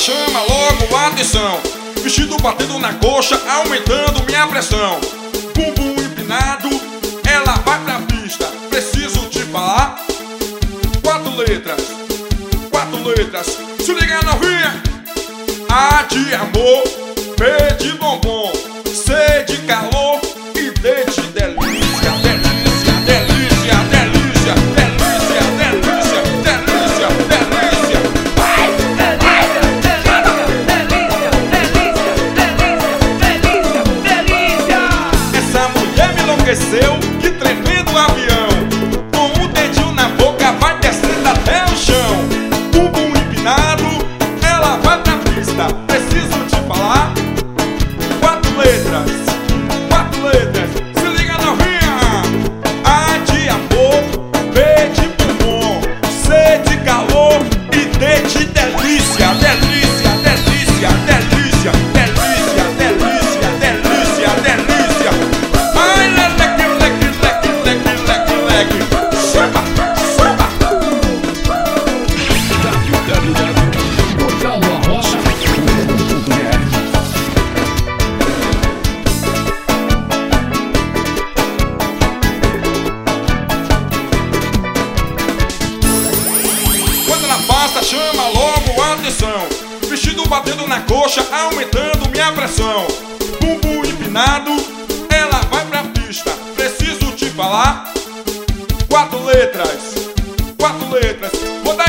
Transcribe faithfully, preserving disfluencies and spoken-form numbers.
chama logo a atenção. Vestido batendo na coxa, aumentando minha pressão. Bumbum empinado, ela vai pra pista. Preciso te falar. Quatro letras, quatro letras. Se liga, novinha. A de amor, B de bombom, C de calor e D de delícia. Delícia, delícia, delícia, delícia, delícia, delícia, delícia. Vai! Delícia, delícia, delícia, delícia, delícia, delícia. Essa mulher me enlouqueceu, que tremendo avião. Com o dedinho na boca vai descendo até o chão. Bumbum empinado, ela vai pra pista. Preciso te falar. Quatro letras, quatro letras. Se liga, novinha. A de amor, B de bombom, C de calor e D de delícia. Delícia, delícia, delícia, delícia, delícia, delícia, delícia. Ai, leque, leque, leque, leque, leque, leque. Samba, samba. Portal Arrocha ponto b r. Quando ela passa, chama logo a atenção. Vestido batendo na coxa, aumentando minha pressão. Bumbum empinado, ela vai pra pista. Preciso te falar. Quatro letras, quatro letras. Vou dar